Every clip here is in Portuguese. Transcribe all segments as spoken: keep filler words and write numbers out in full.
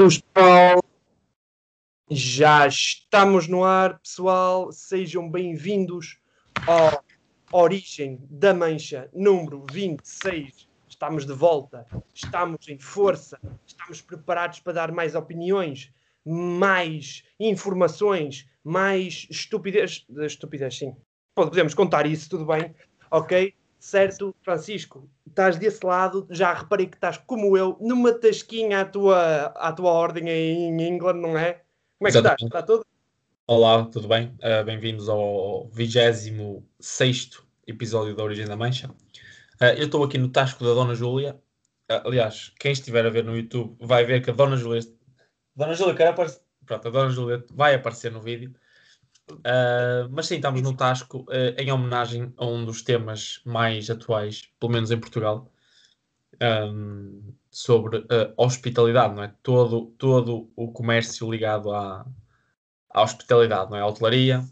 Cruz Paulo, já estamos no ar, pessoal. Sejam bem-vindos à Origem da Mancha, número vinte e seis. Estamos de volta, estamos em força, estamos preparados para dar mais opiniões, mais informações, mais estupidez. Estupidez, sim. Podemos contar isso, tudo bem? Ok? Certo, Francisco, estás desse lado, já reparei que estás como eu, numa tasquinha à tua, à tua ordem em England, não é? Como é que estás? Exatamente. Está tudo? Olá, tudo bem? Uh, bem-vindos ao vigésimo sexto episódio da Origem da Mancha. Uh, eu estou aqui no Tasco da Dona Júlia. Uh, aliás, quem estiver a ver no YouTube vai ver que a Dona Júlia... Dona Júlia quer aparecer... Pronto, a Dona Júlia vai aparecer no vídeo. Uh, mas sim, estamos no Tasco uh, em homenagem a um dos temas mais atuais, pelo menos em Portugal, um, sobre uh, hospitalidade, não é? Todo, todo o comércio ligado à, à hospitalidade, não é? A hotelaria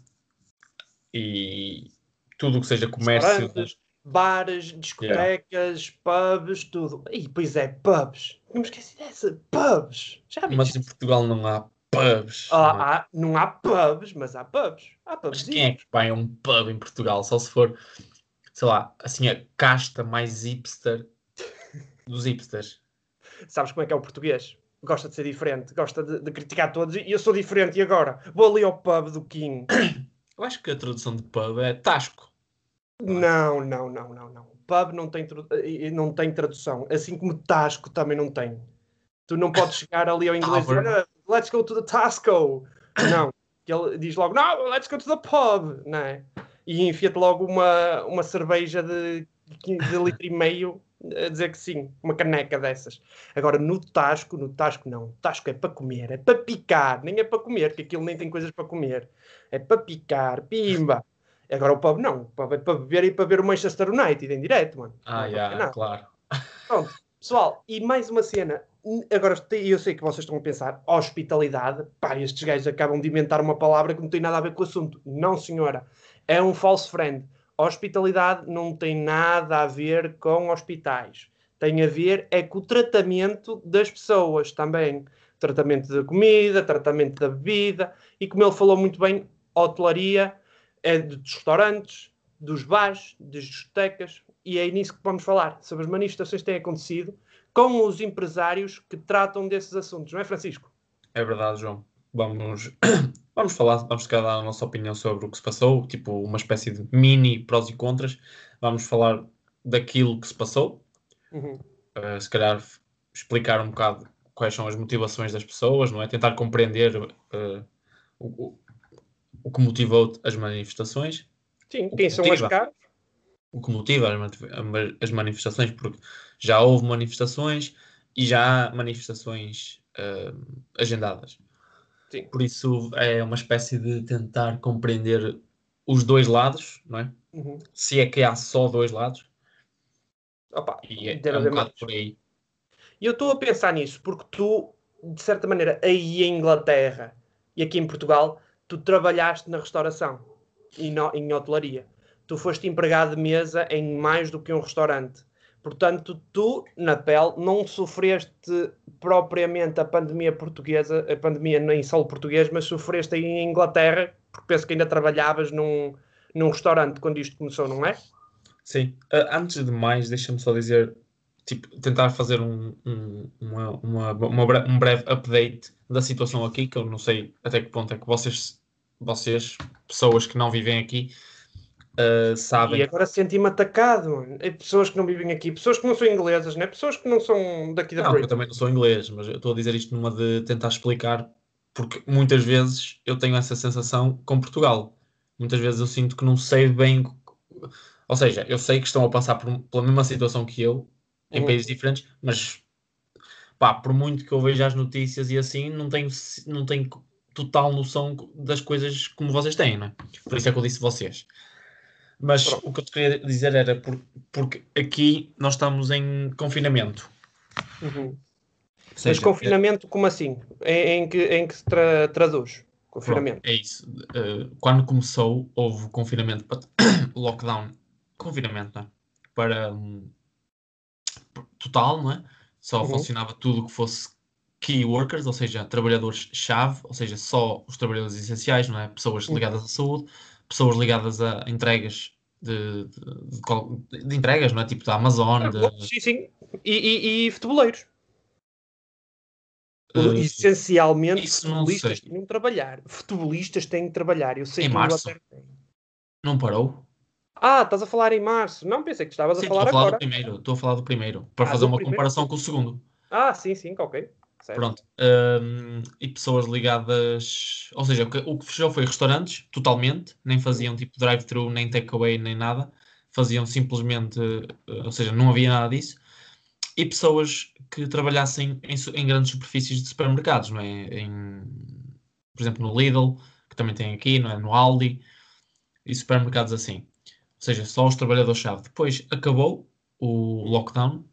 e tudo o que seja comércio. Restaurantes, bares, Yeah. discotecas, pubs, tudo. E pois é, pubs. Não me esqueci dessa. Pubs. Já vi. Mas em Portugal não há pubs, não é? Ah, há, não há pubs, mas há pubs. Há Mas quem é pubzinhos. que vai a um pub em Portugal? Só se for, sei lá, assim a casta mais hipster dos hipsters. Sabes como é que é o português? Gosta de ser diferente, gosta de, de criticar todos. E eu sou diferente e agora? Vou ali ao pub do King. Eu acho que a tradução de pub é tasco, não é? Não, não, não, não, não. Pub não tem, não tem tradução. Assim como Tasco também não tem. Tu não podes chegar ali ao inglês e dizer, Tavern. "Ah, let's go to the Tasco." Não. Ele diz logo, no, let's go to the pub. Não é? E enfia-te logo uma, uma cerveja de, de litro e meio a dizer que sim. Uma caneca dessas. Agora, no Tasco, no Tasco não. Tasco é para comer, é para picar. Nem é para comer, porque aquilo nem tem coisas para comer. É para picar, pimba. Agora o pub não. O pub é para beber e para ver o Manchester United em direto, mano. Não Ah, é para beber yeah, nada. claro. Pronto, pessoal, e mais uma cena. Agora, eu sei que vocês estão a pensar, hospitalidade. Pá, estes gajos acabam de inventar uma palavra que não tem nada a ver com o assunto. Não, senhora. É um false friend. Hospitalidade não tem nada a ver com hospitais. Tem a ver é com o tratamento das pessoas também. Tratamento da comida, tratamento da bebida. E como ele falou muito bem, hotelaria é dos restaurantes, dos bares, das discotecas, e é nisso que vamos falar, sobre as manifestações que têm acontecido com os empresários que tratam desses assuntos, não é, Francisco? É verdade, João. Vamos, vamos falar, vamos ficar dar a nossa opinião sobre o que se passou, tipo uma espécie de mini prós e contras. Vamos falar daquilo que se passou. Uhum. Uh, se calhar f- explicar um bocado quais são as motivações das pessoas, não é? Tentar compreender uh, o, o, o que motivou as manifestações, Sim, o que quem são as motiva, caras? o que motiva as, mani- as manifestações, porque já houve manifestações e já há manifestações uh, agendadas. Sim. Por isso é uma espécie de tentar compreender os dois lados, não é? Uhum. Se é que há só dois lados, Opa, e é, deve é um haver bocado mais. por aí. E eu estou a pensar nisso, porque tu, de certa maneira, aí em Inglaterra e aqui em Portugal, tu trabalhaste na restauração e no, em hotelaria. Tu foste empregado de mesa em mais do que um restaurante. Portanto, tu, na pele, não sofreste propriamente a pandemia portuguesa, a pandemia nem solo português, mas sofreste aí em Inglaterra, porque penso que ainda trabalhavas num, num restaurante quando isto começou, não é? Sim. Uh, antes de mais, deixa-me só dizer, tipo, tentar fazer um, um, uma, uma, uma bre- um breve update da situação aqui, que eu não sei até que ponto é que vocês, vocês pessoas que não vivem aqui, uh, E sabem. agora senti-me atacado, mano. É pessoas que não vivem aqui, pessoas que não são inglesas, né? Pessoas que não são daqui da Não, que eu Brit. também não sou inglês, mas eu estou a dizer isto numa de tentar explicar, porque muitas vezes eu tenho essa sensação com Portugal. Muitas vezes eu sinto que não sei bem. Ou seja, eu sei que estão a passar por, pela mesma situação que eu, em Uhum. países diferentes, mas pá, por muito que eu veja as notícias e assim, não tenho, não tenho total noção das coisas como vocês têm, não é? Por isso é que eu disse vocês. Mas Pronto. o que eu te queria dizer era por, porque aqui nós estamos em confinamento. Uhum. Ou Mas seja, é, confinamento, como assim? Em, em que, em que se tra- traduz? pronto, Confinamento. é isso. Uh, quando começou, houve confinamento, para, lockdown, confinamento, não é? Para um, total, não é? Só Uhum. funcionava tudo o que fosse key workers, ou seja, trabalhadores-chave, ou seja, só os trabalhadores essenciais, não é? Pessoas ligadas à saúde, pessoas ligadas a entregas de, de, de, de entregas, não é? Tipo da Amazon, de, Sim, sim. E, e, e futeboleiros. uh, Essencialmente, isso não futebolistas sei. têm de trabalhar. Futebolistas têm de trabalhar. Eu sei Em que a março? Inglaterra tem. Não parou? Ah, estás a falar em março. Não, pensei que estavas a Sim, estou a falar falar do agora. primeiro. Estou a falar do primeiro. Para Ah, fazer do uma primeiro. comparação com o segundo. Ah, sim, sim, ok. Certo. Pronto. Um, e pessoas ligadas... Ou seja, o que, o que fechou foi restaurantes, totalmente. Nem faziam tipo drive-thru, nem takeaway, nem nada. Faziam simplesmente... uh, Ou seja, não havia nada disso. E pessoas que trabalhassem em, su- em grandes superfícies de supermercados, não é? Em, por exemplo, no Lidl, que também tem aqui, não é? No Aldi. E supermercados assim. Ou seja, só os trabalhadores-chave. Depois acabou o lockdown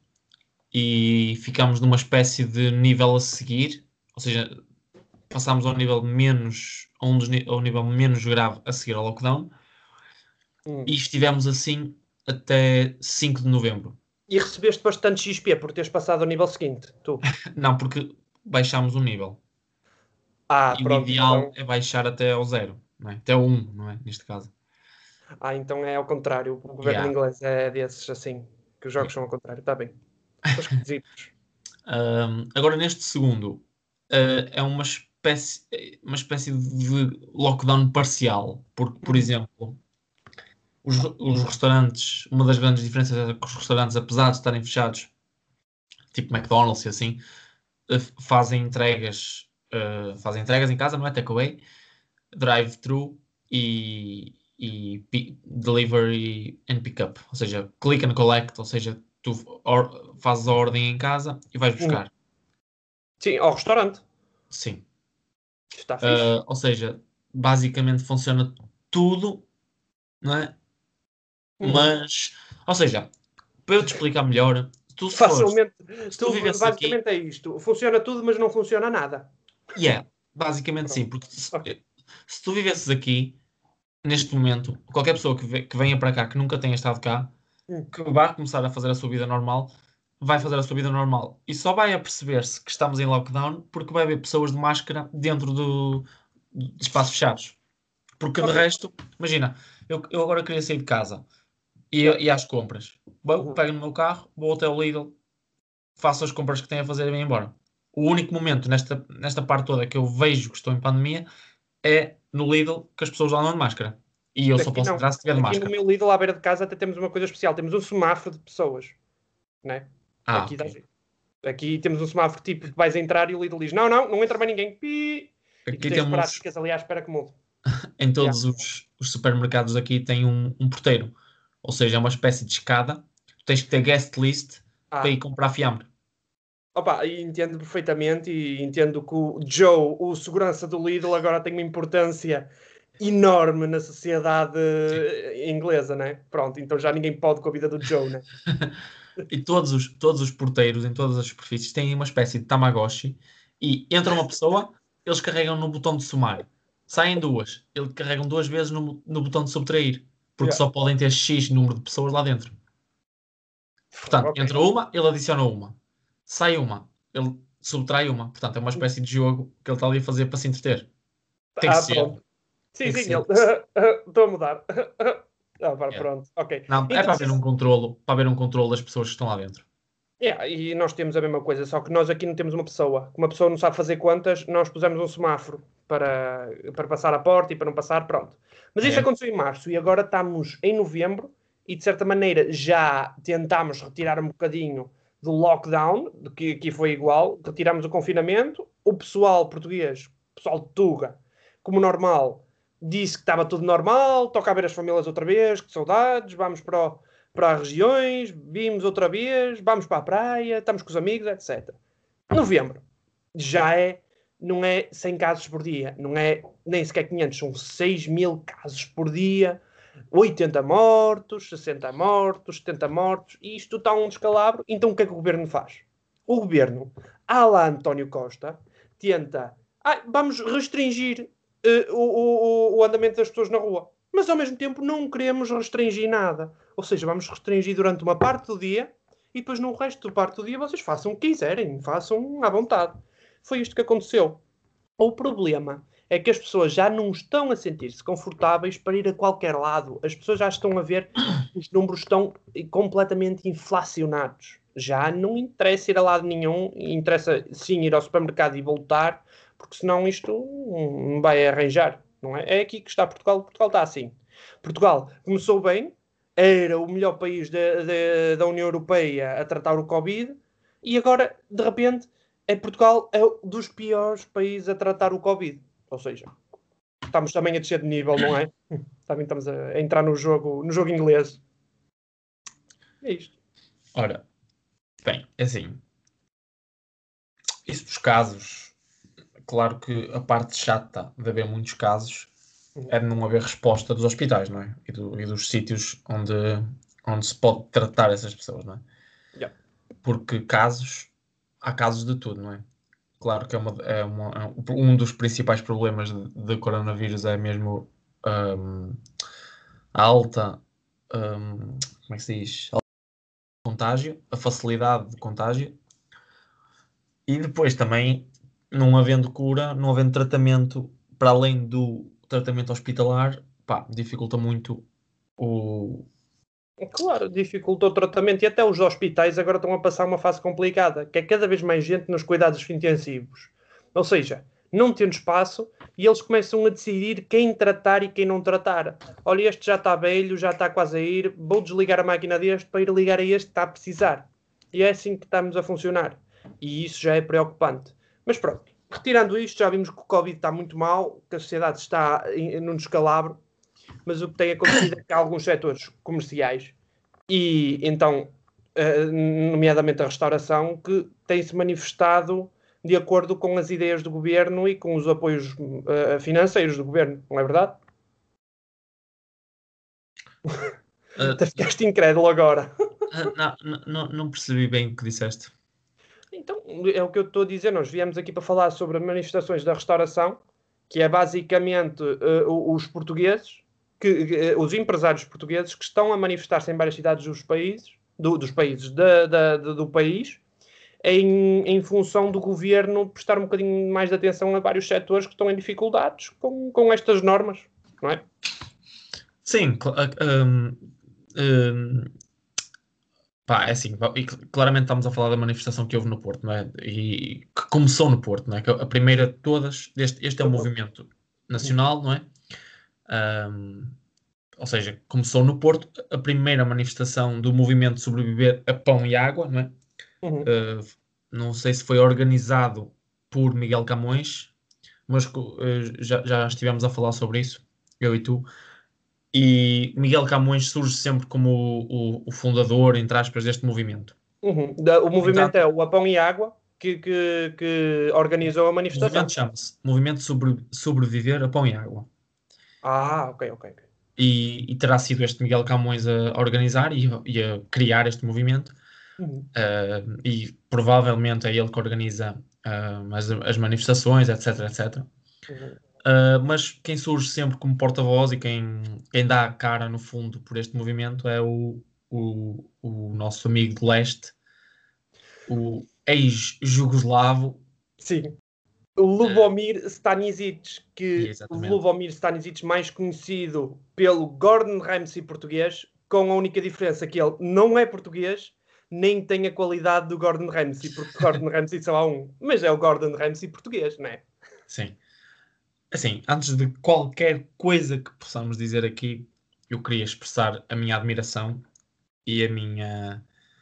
e ficámos numa espécie de nível a seguir, ou seja, passámos ao nível menos, a um dos, ni- ao nível menos grave a seguir ao lockdown Hum. e estivemos assim até cinco de novembro. E recebeste bastante X P por teres passado ao nível seguinte, tu. Não, porque baixámos o nível. Ah, E o pronto, ideal então. é baixar até ao zero, não é? Até ao um, não é? Neste caso. Ah, então é ao contrário. O governo Yeah, inglês é desses assim, que os yeah. jogos são ao contrário. Está bem. São esquisitos. Um, agora, neste segundo, uh, é uma espécie, uma espécie de lockdown parcial, porque, por Hum. exemplo, os, os restaurantes, uma das grandes diferenças é que os restaurantes, apesar de estarem fechados, tipo McDonald's e assim, uh, fazem entregas, uh, fazem entregas em casa, não é? Takeaway, drive-thru e, e pi- delivery and pickup. Ou seja, click and collect, ou seja, tu or- fazes a ordem em casa e vais Hum. buscar. Sim, ao restaurante. Sim. Isto está fixe. Uh, ou seja, basicamente funciona tudo, não é? Uhum. Mas, ou seja, para eu te explicar melhor, tu se fores, Facilmente. se tu Tu, vivesses aqui, basicamente é isto. Funciona tudo, mas não funciona nada. yeah, basicamente sim, Pronto. porque se, Ok. se tu vivesses aqui, neste momento, qualquer pessoa que, ve- que venha para cá, que nunca tenha estado cá, Hum. que vá começar a fazer a sua vida normal, vai fazer a sua vida normal. E só vai a perceber-se que estamos em lockdown porque vai haver pessoas de máscara dentro do, de espaços fechados. Porque de Ok. resto, imagina, eu, eu agora queria sair de casa e, Yeah. e às compras. Vou, Uhum. pego no meu carro, vou até o Lidl, faço as compras que tenho a fazer e venho embora. O único momento nesta, nesta parte toda que eu vejo que estou em pandemia é no Lidl que as pessoas andam de máscara. E eu só Aqui posso não. entrar se estiver de Aqui no máscara. meu Lidl, à beira de casa, até temos uma coisa especial. Temos um semáforo de pessoas. Né? Ah, Aqui ok. dá jeito. Aqui temos um semáforo tipo que vais entrar e o Lidl diz: Não, não, não entra mais ninguém. Pi! E tu Aqui tens de parar, temos, ficas ali à espera que mude. em Yeah. todos os, os supermercados aqui, tem um, um porteiro. Ou seja, é uma espécie de escada. Tu tens que ter guest list para ir Ah, comprar fiambre. opa, e entendo perfeitamente e entendo que o Joe, o segurança do Lidl, agora tem uma importância enorme na sociedade Sim. inglesa, né? Pronto, então já ninguém pode com a vida do Joe, né? E todos os, todos os porteiros em todas as superfícies têm uma espécie de Tamagotchi e entra uma pessoa, eles carregam no botão de somar. Saem duas, eles carregam duas vezes no, no botão de subtrair, porque Yeah. só podem ter X número de pessoas lá dentro. Portanto, Ok. entra uma, ele adiciona uma. Sai uma, ele subtrai uma. Portanto, é uma espécie de jogo que ele está ali a fazer para se entreter. Tem que Ah, ser, pronto. Sim, tem que sim, ser. ele. Estou a mudar. Ah, pá, Yeah. pronto, ok. Não, é Então, para sim, haver um controlo, para haver um controlo das pessoas que estão lá dentro. yeah, e nós temos a mesma coisa, só que nós aqui não temos uma pessoa. Uma pessoa não sabe fazer contas, nós pusemos um semáforo para, para passar a porta e para não passar, pronto. Mas isto É. aconteceu em março e agora estamos em novembro e de certa maneira já tentámos retirar um bocadinho do lockdown, do que aqui foi igual, retiramos o confinamento, o pessoal português, o pessoal de Tuga, como normal, disse que estava tudo normal, toca a ver as famílias outra vez, que saudades, vamos para o para as regiões, vimos outra vez, vamos para a praia, estamos com os amigos, etcétera. Novembro já é, não é cem casos por dia, não é nem sequer quinhentos, são seis mil casos por dia, oitenta mortos, sessenta mortos, setenta mortos, e isto está um descalabro. Então o que é que o governo faz? O governo, à la António Costa, tenta, ah, vamos restringir uh, o, o, o andamento das pessoas na rua, mas ao mesmo tempo não queremos restringir nada. Ou seja, vamos restringir durante uma parte do dia e depois no resto da parte do dia vocês façam o que quiserem, façam à vontade. foi isto que aconteceu. O problema é que as pessoas já não estão a sentir-se confortáveis para ir a qualquer lado. As pessoas já estão a ver que os números estão completamente inflacionados. Já não interessa ir a lado nenhum, interessa sim ir ao supermercado e voltar, porque senão isto não vai arranjar. Não é? É aqui que está Portugal. Portugal está assim. Portugal começou bem, era o melhor país de, de, da União Europeia a tratar o Covid, e agora, de repente, é Portugal é um dos piores países a tratar o Covid. Ou seja, estamos também a descer de nível, não é? Também estamos a, a entrar no jogo, no jogo inglês. É isto. Ora, bem, é assim, isso dos casos, claro que a parte chata de haver muitos casos é de não haver resposta dos hospitais, não é? E, do, e dos sítios onde, onde se pode tratar essas pessoas, não é? Yeah. Porque casos, há casos de tudo, não é? Claro que é, uma, é, uma, é um dos principais problemas de, de coronavírus é mesmo um, a alta, um, como é que se diz? A contágio, a facilidade de contágio, e depois também não havendo cura, não havendo tratamento para além do tratamento hospitalar, pá, dificulta muito o... É claro, dificulta o tratamento, e até os hospitais agora estão a passar uma fase complicada, que é cada vez mais gente nos cuidados intensivos. Ou seja, não tendo espaço, e eles começam a decidir quem tratar e quem não tratar. Olha, este já está velho, já está quase a ir, vou desligar a máquina deste para ir ligar a este que está a precisar. E é assim que estamos a funcionar. E isso já é preocupante. Mas pronto, retirando isto, já vimos que o Covid está muito mal, que a sociedade está num descalabro, mas o que tem acontecido é que há alguns setores comerciais, e então, nomeadamente a restauração, que têm-se manifestado de acordo com as ideias do governo e com os apoios uh, financeiros do governo, não é verdade? Uh, Até ficaste incrédulo agora. uh, não, não, não percebi bem o que disseste. Então, é o que eu estou a dizer. Nós viemos aqui para falar sobre manifestações da restauração, que é basicamente uh, os portugueses, que, uh, os empresários portugueses que estão a manifestar-se em várias cidades dos países, do, dos países da, da, do país, em, em função do governo prestar um bocadinho mais de atenção a vários setores que estão em dificuldades com, com estas normas, não é? Sim, um, um, pá, é assim, e claramente estamos a falar da manifestação que houve no Porto, não é? E que começou no Porto, não é? Que a primeira de todas, este, este é um movimento nacional, não é? Um, ou seja, começou no Porto, a primeira manifestação do movimento Sobreviver a Pão e Água, não é? Uhum. Uh, não sei se foi organizado por Miguel Camões, mas uh, já, já estivemos a falar sobre isso, eu e tu. E Miguel Camões surge sempre como o, o, o fundador, entre aspas, deste movimento. Uhum. Da, o movimento Entanto, é o Apão e Água, que, que, que organizou a o manifestação. movimento chama-se Movimento sobre, Sobreviver a Pão e Água. Ah, ok, ok. okay. E, e terá sido este Miguel Camões a, a organizar e, e a criar este movimento. Uhum. Uh, e provavelmente é ele que organiza uh, as, as manifestações, etc, etcétera. Uhum. Uh, mas quem surge sempre como porta-voz e quem, quem dá a cara, no fundo, por este movimento é o, o, o nosso amigo de leste, o ex-jugoslavo. Sim. Lubomir Stanisic, que Exatamente. Lubomir Stanisic, mais conhecido pelo Gordon Ramsay português, com a única diferença que ele não é português, nem tem a qualidade do Gordon Ramsay, porque Gordon Ramsay só há um, mas é o Gordon Ramsay português, não é? Sim. Assim, antes de qualquer coisa que possamos dizer aqui, eu queria expressar a minha admiração e a minha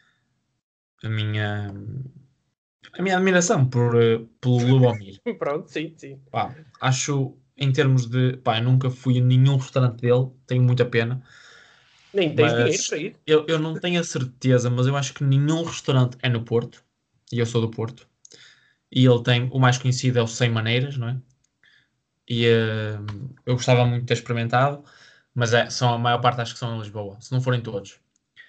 a minha a minha admiração por, uh, pelo Lubomir. Pronto, sim, sim. Pá, acho, em termos de... Pá, eu nunca fui a nenhum restaurante dele, tenho muita pena, Nem tens dinheiro mas para ir. eu, eu não tenho a certeza, mas eu acho que nenhum restaurante é no Porto, e eu sou do Porto, e ele tem, o mais conhecido é o Cem Maneiras, não é? E uh, eu gostava muito de ter experimentado, mas é, são, a maior parte acho que são em Lisboa, se não forem todos.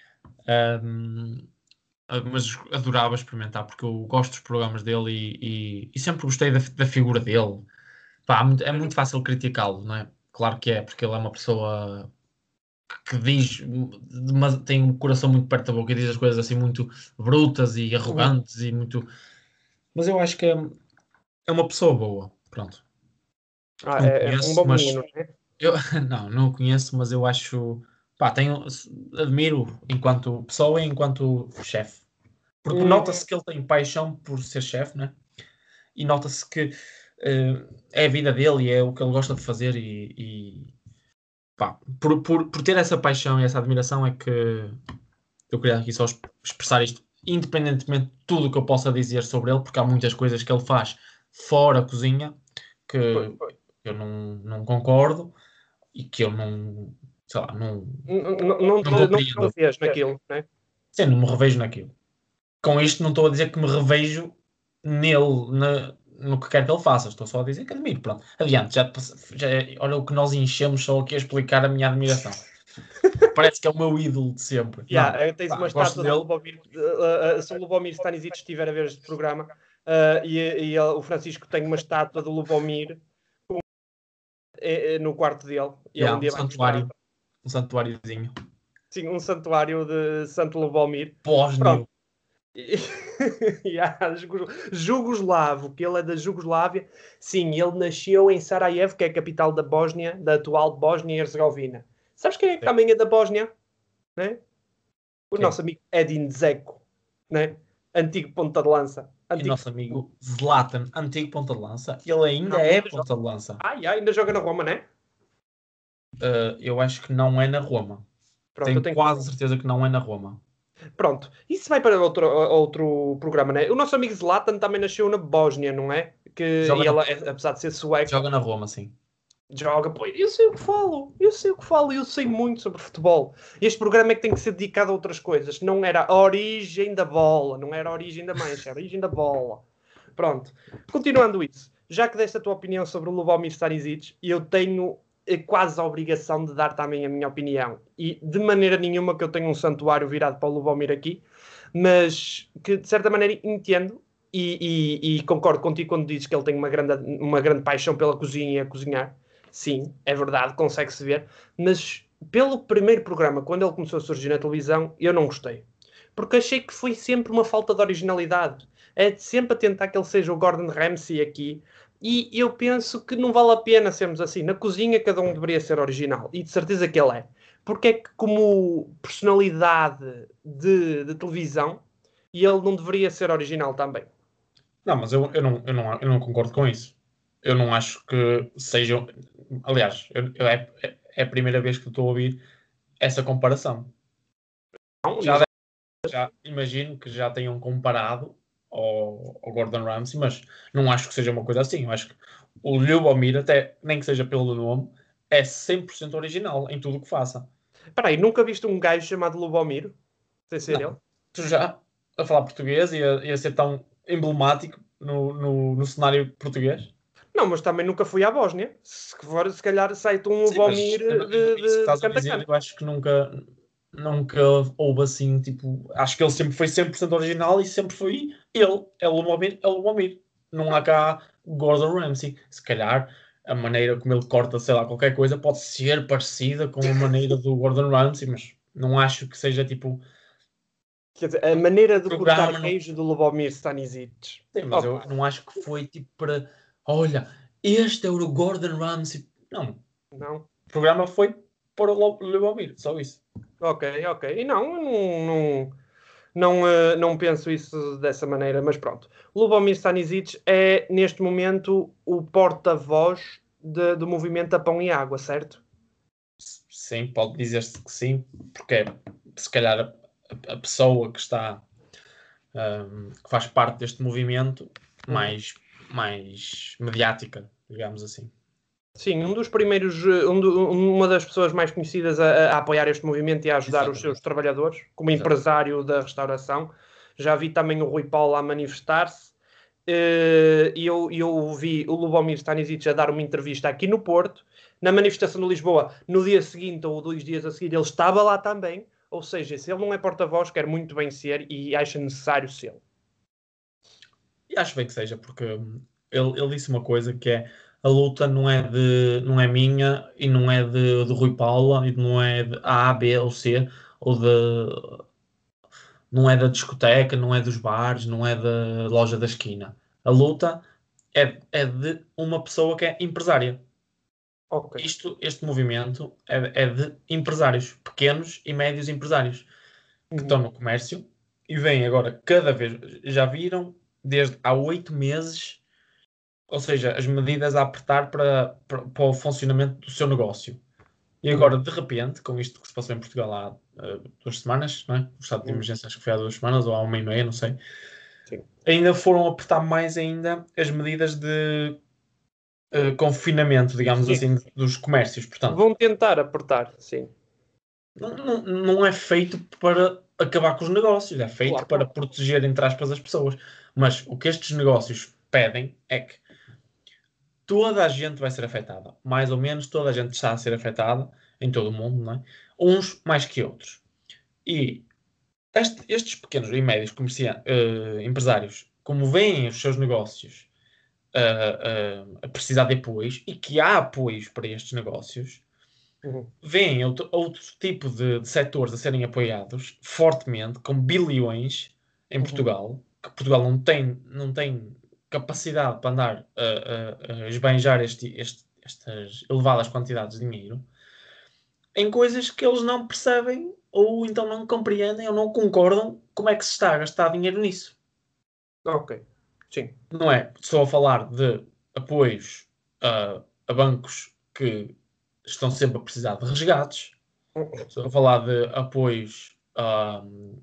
Um, mas adorava experimentar, porque eu gosto dos programas dele e, e, e sempre gostei da, da figura dele. Pá, é muito fácil criticá-lo, não é? Claro que é, porque ele é uma pessoa que diz, mas tem um coração muito perto da boca e diz as coisas assim muito brutas e arrogantes e muito... Mas eu acho que é uma pessoa boa, pronto. Ah, Não é, é um conheço, bom mas menino, não é? eu não, não o conheço, mas eu acho, pá, tenho, admiro enquanto pessoa e enquanto chefe. Porque Hum, nota-se que ele tem paixão por ser chefe, né? E nota-se que uh, é a vida dele e é o que ele gosta de fazer e, e pá, por, por, por ter essa paixão e essa admiração é que eu queria aqui só expressar isto, independentemente de tudo o que eu possa dizer sobre ele, porque há muitas coisas que ele faz fora a cozinha que pois, pois. eu não, não concordo e que eu não, sei lá, não, N- n- Não te, não não te compreendo. revês naquilo, não é? Sim, não me revejo naquilo. Com isto não estou a dizer que me revejo nele, na, no que quer que ele faça. Estou só a dizer que admiro. Pronto, adiante. Já, já, olha o que nós enchemos só aqui a explicar a minha admiração. Parece que é o meu ídolo de sempre. Yeah, Não, eh, tens pá, uma gosto estátua do dele. Lubomir, uh, uh, se o Lubomir Stanisic estiver a ver este programa, uh, e, e ele- o Francisco tem uma estátua do Lubomir um, eh, eh, no quarto dele, e ele um Yeah, um dia vai mostrar. santuário. Um santuáriozinho. Sim, um santuário de Santo Lubomir. Pronto. Bósnio. Yeah, jugo- Jugoslavo, que ele é da Jugoslávia. Sim, ele nasceu em Sarajevo, que é a capital da Bósnia, da atual Bósnia e Herzegovina. Sabes quem é que Sim. também é da Bósnia? Né? O Quem? nosso amigo Edin Dzeko, né? Antigo ponta de lança. E Antigo. nosso amigo Zlatan, antigo ponta de lança. Ele ainda Não, é ainda joga. ponta de lança. Ah, yeah, ainda joga na Roma, né? Uh, eu acho que não é na Roma. Pronto, eu Tenho tenho. quase certeza que não é na Roma. Pronto, isso vai para outro, outro programa, né? O nosso amigo Zlatan também nasceu na Bósnia, não é? Que, Joga e na, ele, é- apesar de ser sueco, joga na Roma, sim. joga. Pô, eu sei o que falo, eu sei o que falo, eu sei muito sobre futebol. Este programa é que tem que ser dedicado a outras coisas. Não era a origem da bola, não era a origem da mancha, era a origem da bola. Pronto, continuando isso, já que deste a tua opinião sobre o Lubomir Stanisic, eu tenho eh, quase a obrigação de dar também a minha opinião. E de maneira nenhuma que eu tenha um santuário virado para o Lubomir aqui, mas que de certa maneira entendo e, e, e concordo contigo quando dizes que ele tem uma grande, uma grande paixão pela cozinha e a cozinhar. Sim, é verdade, consegue-se ver, mas pelo primeiro programa, quando ele começou a surgir na televisão, eu não gostei. Porque achei que foi sempre uma falta de originalidade. É sempre a tentar que ele seja o Gordon Ramsay aqui. E eu penso que não vale a pena sermos assim. Na cozinha, cada um deveria ser original. E de certeza que ele é. Porque é que, como personalidade de, de televisão, ele não deveria ser original também? Não, mas eu, eu, não, eu, não, eu não concordo com isso. Eu não acho que sejam. Aliás, eu, eu é, é a primeira vez que estou a ouvir essa comparação. Não, Já, mas, deve- já imagino que já tenham comparado ao, ao Gordon Ramsay, mas não acho que seja uma coisa assim. Eu acho que o Lubomir, até nem que seja pelo nome, é cem por cento original em tudo o que faça. espera aí, nunca viste um gajo chamado Lubomir? Sem ser ele? Não, tu já a falar português e a, e a ser tão emblemático no, no, no cenário português? Não, mas também nunca fui à Bósnia. Se for, se calhar sai-te um Sim, mas Lubomir eu não- eu não- de, isso que de, de estás a dizer, canta-canta. eu acho que nunca, nunca houve assim, tipo, acho que ele sempre foi cem por cento original e sempre foi ele, é o Lubomir, é o Lubomir. Não há cá Gordon Ramsay. Se calhar a maneira como ele corta, sei lá, qualquer coisa pode ser parecida com a maneira do Gordon Ramsay, mas não acho que seja tipo Quer dizer, a maneira de cortar programa, não. queijo do Lubomir Stanisic. Sim, mas eu Opa, não acho que foi tipo para, olha, este é o Gordon Ramsay. Não, o não. programa foi para o Lubomir, só isso. Ok, ok. E não, eu não, não, não, eh, não penso isso dessa maneira, mas pronto. Lubomir Stanisic é, neste momento, o porta-voz de- do movimento a Pão e Água, certo? Sim, pode dizer-se que sim, porque é, se calhar a, a pessoa que está um, que faz parte deste movimento Uhum. mais, mais mediática, digamos assim. Sim, um dos primeiros, eh, um do- uma das pessoas mais conhecidas a, a apoiar este movimento e a ajudar os seus Exatamente. trabalhadores, como Exatamente. empresário da restauração. Já vi também o Rui Paulo a manifestar-se. Eh, E eu, eu vi o Lubomir Stanisic a dar uma entrevista aqui no Porto, na manifestação de Lisboa, no dia seguinte ou dois dias a seguir, ele estava lá também. Ou seja, se ele não é porta-voz, quer muito bem ser e acha necessário ser. E acho bem que seja, porque hum, ele, ele disse uma coisa que é a luta não é de não é minha e não é de, de Rui Paulo e não é de A, B ou C ou de não é da discoteca, não é dos bares, não é da loja da esquina. A luta é, é de uma pessoa que é empresária. Ok. Isto, este movimento é, é de empresários, pequenos e médios empresários, que Uhum. estão no comércio e vêm agora cada vez, já viram, desde há oito meses, ou seja, as medidas a apertar para, para, para o funcionamento do seu negócio. E agora, Uhum. de repente, com isto que se passou em Portugal há uh, duas semanas, não é? O estado de Uhum. emergência acho que foi há duas semanas ou há uma e meia, não sei. Sim. Ainda foram apertar mais ainda as medidas de uh, confinamento, digamos Sim. assim, dos comércios. Portanto, Vão tentar apertar, sim. não, não, não é feito para acabar com os negócios, é feito Claro. para proteger, entre aspas, as pessoas. Mas o que estes negócios pedem é que toda a gente vai ser afetada. Mais ou menos toda a gente está a ser afetada em todo o mundo, não é? Uns mais que outros. E este- estes pequenos e médios comerciantes, empresários, como veem os seus negócios uh, uh, a precisar de apoios e que há apoios para estes negócios, Uhum. veem outro, outro tipo de, de setores a serem apoiados fortemente, com bilhões em Uhum. Portugal, que Portugal não tem, não tem capacidade para andar a, a, a esbanjar este, este, estas elevadas quantidades de dinheiro em coisas que eles não percebem ou então não compreendem ou não concordam como é que se está a gastar dinheiro nisso. Ok. Sim. Não é só a falar de apoios a, a bancos que estão sempre a precisar de resgates. Estou a falar de apoios à,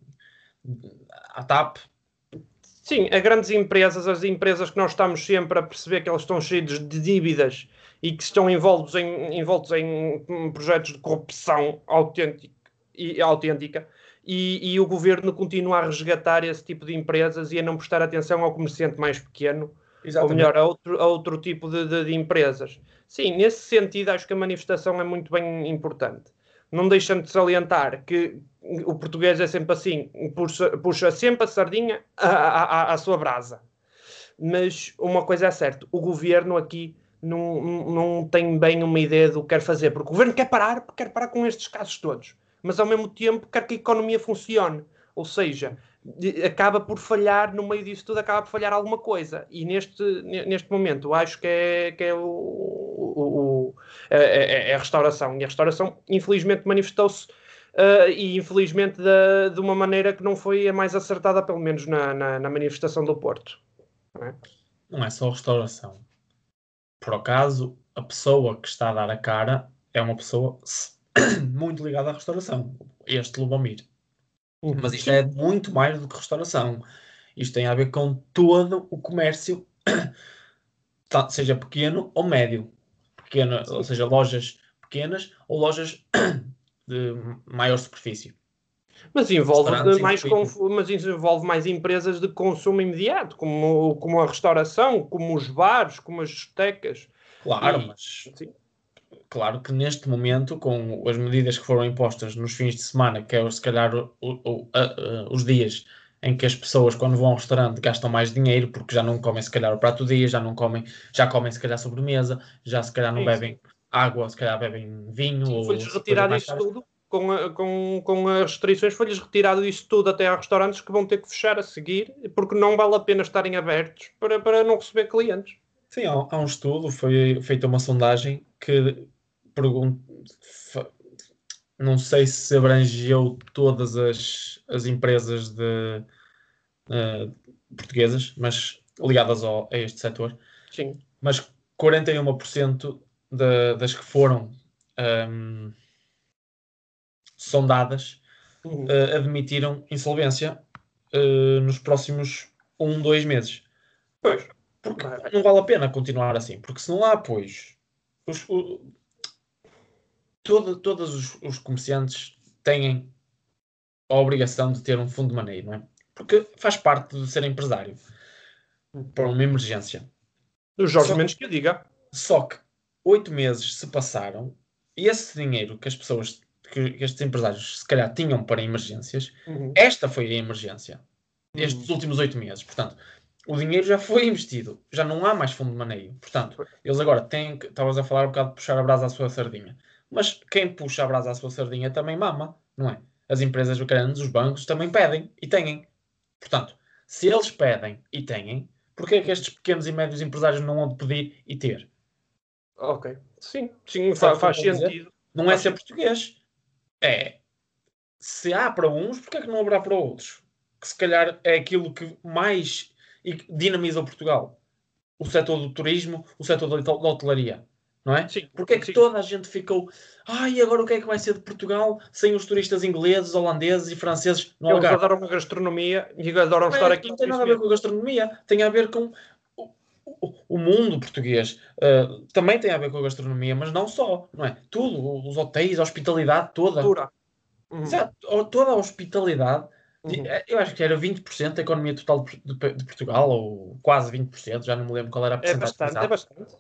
à T A P. Sim, a grandes empresas, as empresas que nós estamos sempre a perceber que elas estão cheias de dívidas e que estão envoltos em, envoltos em projetos de corrupção autêntica e, autêntica e, e o governo continua a resgatar esse tipo de empresas e a não prestar atenção ao comerciante mais pequeno, ou Exatamente. melhor, a outro, a outro tipo de, de, de empresas. Sim, nesse sentido, acho que a manifestação é muito bem importante. Não deixando de salientar que o português é sempre assim, puxa, puxa sempre a sardinha à, à, à sua brasa. Mas uma coisa é certa, o governo aqui não, não tem bem uma ideia do que quer fazer, porque o governo quer parar, quer parar com estes casos todos, mas ao mesmo tempo quer que a economia funcione. Ou seja, acaba por falhar, no meio disso tudo, acaba por falhar alguma coisa. E neste, neste momento, acho que é, que é, o, o, o é, é, é a restauração. E a restauração, infelizmente, manifestou-se Uh, e infelizmente de, de uma maneira que não foi a mais acertada, pelo menos na, na, na manifestação do Porto. Não é? Não é só restauração. Por acaso, a pessoa que está a dar a cara é uma pessoa muito ligada à restauração. Este Lubomir. Uhum. Mas isto Sim. é muito mais do que restauração. Isto tem a ver com todo o comércio, seja pequeno ou médio. Pequeno, ou Sim. seja, lojas pequenas ou lojas de maior superfície. Mas envolve Restaurantes mais, incluídos. mas envolve mais empresas de consumo imediato, como, como a restauração, como os bares, como as discotecas. Claro, E, mas sim. claro que neste momento, com as medidas que foram impostas nos fins de semana, que é se calhar o, o, a, a, os dias em que as pessoas, quando vão ao restaurante, gastam mais dinheiro, porque já não comem se calhar o prato do dia, já não comem, já comem se calhar sobremesa, já se calhar não Sim, sim. bebem água, se calhar bebem vinho Sim, ou foi-lhes assim, coisas retirado mais isso caras. tudo. Com, a, com, com as restrições, foi-lhes retirado isso tudo até a restaurantes que vão ter que fechar a seguir, porque não vale a pena estarem abertos para, para não receber clientes. Sim, há, há um estudo, foi feita uma sondagem que pergunta, não sei se abrangeu todas as, as empresas de, uh, portuguesas, mas ligadas ao, a este setor, Sim. mas quarenta e um por cento de, das que foram um, sondadas Uhum. uh, admitiram insolvência uh, nos próximos um, dois meses. Pois. Porque Vai, vai. não vale a pena continuar assim, porque se não há apoios, os, o, todo, todos os, os comerciantes têm a obrigação de ter um fundo de maneio, não é? Porque faz parte de ser empresário para uma emergência. O Jorge Só, Mendes que o diga. só que oito meses se passaram e esse dinheiro que as pessoas, que, que estes empresários se calhar tinham para emergências, Uhum. esta foi a emergência. Estes Uhum. últimos oito meses. Portanto, o dinheiro já foi investido. Já não há mais fundo de maneio. Portanto, Pois. eles agora têm que... Estavas a falar um bocado de puxar a brasa à sua sardinha. Mas quem puxa a brasa à sua sardinha também mama, não é? As empresas grandes, os bancos, também pedem e têm. Portanto, se eles pedem e têm, Porquê é que estes pequenos e médios empresários não vão pedir e ter? Ok. Sim, sim, fa faz sentido. Não é ser português. É, se há para uns, porquê é que não haverá para outros? Que se calhar é aquilo que mais dinamiza Portugal. O setor do turismo, o setor da hotelaria. Não é? Sim, porque é que sim. toda a gente ficou ai, agora o que é que vai ser de Portugal sem os turistas ingleses, holandeses e franceses no Eles Algarve? adoram a gastronomia e adoram Não, estar é, aqui. não tem nada a ver com a gastronomia, tem a ver com o, o, o mundo português. Uh, também tem a ver com a gastronomia, mas não só, não é? Tudo, os hotéis, a hospitalidade toda. Cultura. Uhum. Exato, toda a hospitalidade. Uhum. Eu acho que era vinte por cento da economia total de, de, de Portugal, ou quase vinte por cento, já não me lembro qual era a É porcentagem. bastante, é bastante.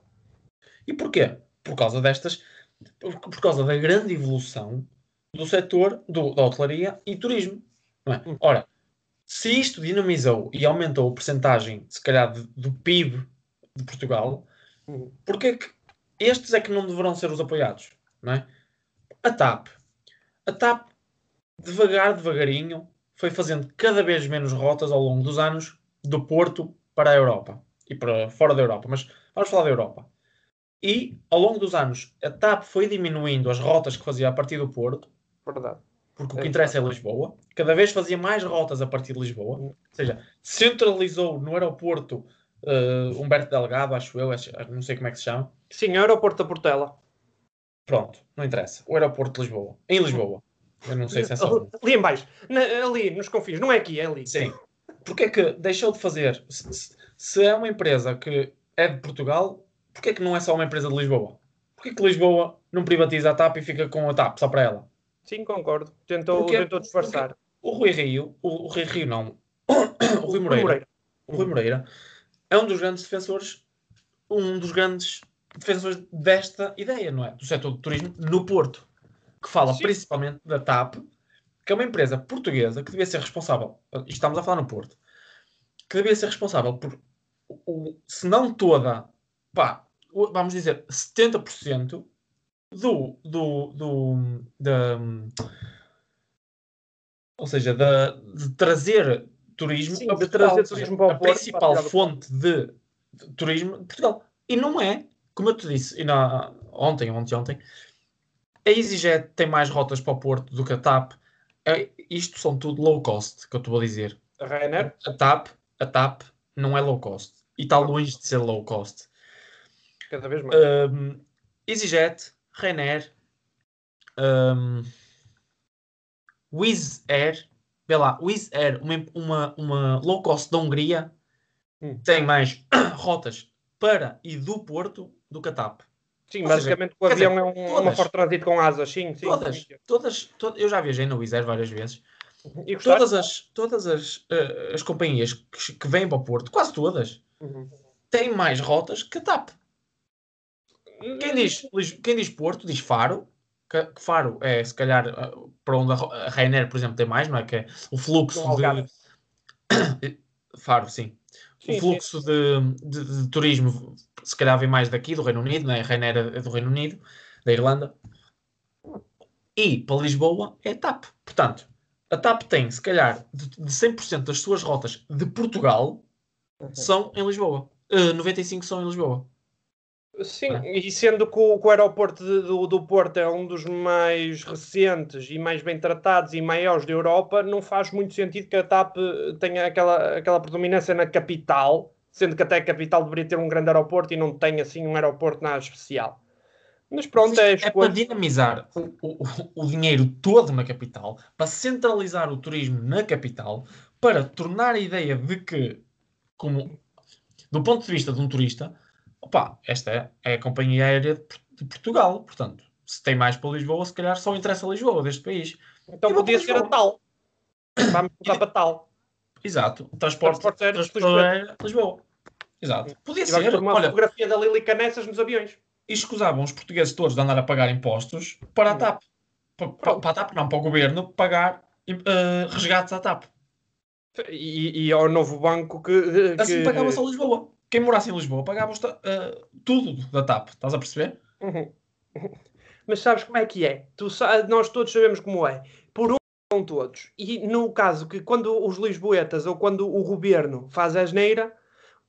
E porquê? Por causa destas, por, por causa da grande evolução do setor do, da hotelaria e turismo. Não é? Uhum. Ora, se isto dinamizou e aumentou a percentagem, se calhar, de, do P I B de Portugal, Uhum. porque é que estes é que não deverão ser os apoiados? Não é? A TAP. A TAP, devagar, devagarinho, foi fazendo cada vez menos rotas ao longo dos anos do Porto para a Europa e para fora da Europa. Mas vamos falar da Europa. E, ao longo dos anos, a TAP foi diminuindo as rotas que fazia a partir do Porto, Verdade. porque o É que interessa é verdade. Lisboa. Cada vez fazia mais rotas a partir de Lisboa. Uhum. Ou seja, centralizou no aeroporto uh, Humberto Delgado, acho eu, acho, não sei como é que se chama. Sim, aeroporto da Portela. Pronto, não interessa. O aeroporto de Lisboa. Em Lisboa. Eu não sei se é só. Ali em baixo. Na, ali, nos confins. Não é aqui, é ali. Sim. Porquê é que deixou de fazer? Se, se, se é uma empresa que é de Portugal, porquê é que não é só uma empresa de Lisboa? Porquê é que Lisboa não privatiza a TAP e fica com a TAP só para ela? Sim, concordo. Tentou, Porquê? tentou disfarçar. Porque o Rui Rio, o, o Rui Rio não, o Rui O Moreira, Moreira. o Rui Moreira é um dos grandes defensores, um dos grandes defensores desta ideia, não é? Do setor do turismo no Porto, que fala Sim. principalmente da TAP, que é uma empresa portuguesa que devia ser responsável, e estamos a falar no Porto, que devia ser responsável por, o, se não toda, pá, vamos dizer, setenta por cento do, do, do, da, ou seja, da, de trazer turismo Sim, a de Portugal. trazer Ou seja, turismo para o a Porto, principal para a fonte de, de turismo de Portugal. E não é, como eu te disse e na, ontem, ontem, ontem, a EasyJet tem mais rotas para o Porto do que a TAP. É, isto são tudo low cost, que eu te vou dizer. A Ryanair. A, a, TAP, a TAP não é low cost. E está longe de ser low cost. Cada vez mais. Um, EasyJet, Ryanair, um, Wizz Air, vê lá, Wizz Air, uma, uma, uma low cost da Hungria, hum. tem mais rotas para e do Porto do que a TAP. Sim, Ou basicamente seja, o avião dizer, é um, todas, uma forte trânsito com asas, sim, sim. Todas, sim. todas, todas, eu já viajei na Wizz Air várias vezes. E todas as, todas as, uh, as companhias que, que vêm para o Porto, quase todas, uhum. têm mais rotas que a TAP. Quem diz, quem diz Porto, diz Faro. Que, que Faro é, se calhar, para onde a Ryanair, por exemplo, tem mais, não é? Que é o fluxo de... Faro, sim. sim o fluxo sim. De, de, de turismo, se calhar, vem mais daqui, do Reino Unido, não é? A Ryanair é do Reino Unido, da Irlanda. E, para Lisboa, é a TAP. Portanto, a TAP tem, se calhar, de, de cem por cento das suas rotas de Portugal, uhum. são em Lisboa. Uh, noventa e cinco por cento são em Lisboa. Sim, é. E sendo que o, que o aeroporto de, do, do Porto é um dos mais recentes e mais bem tratados e maiores da Europa, não faz muito sentido que a TAP tenha aquela, aquela predominância na capital, sendo que até a capital deveria ter um grande aeroporto e não tem assim um aeroporto nada especial. Mas pronto, é, é para dinamizar o, o, o dinheiro todo na capital, para centralizar o turismo na capital, para tornar a ideia de que, como do ponto de vista de um turista, opa, esta é, é a companhia aérea de, de Portugal, portanto, se tem mais para Lisboa, se calhar só interessa a Lisboa deste país. Então e podia ser a tal. Vamos mudar para tal. Exato. Transporte, transporte aéreo transporte aéreo Lisboa. Exato. Podia e ser. Por uma Olha, fotografia da Lili Canessas nos aviões. E escusavam os portugueses todos de andar a pagar impostos para a TAP. Para, para, para a TAP, não, para o governo, pagar uh, resgates à TAP. E, e ao novo banco que... Assim que... pagava-se a Lisboa. Quem morasse em Lisboa pagava uh, tudo da TAP. Estás a perceber? Uhum. Mas sabes como é que é? Tu, nós todos sabemos como é. Por um são todos. E no caso que quando os lisboetas ou quando o governo faz a asneira,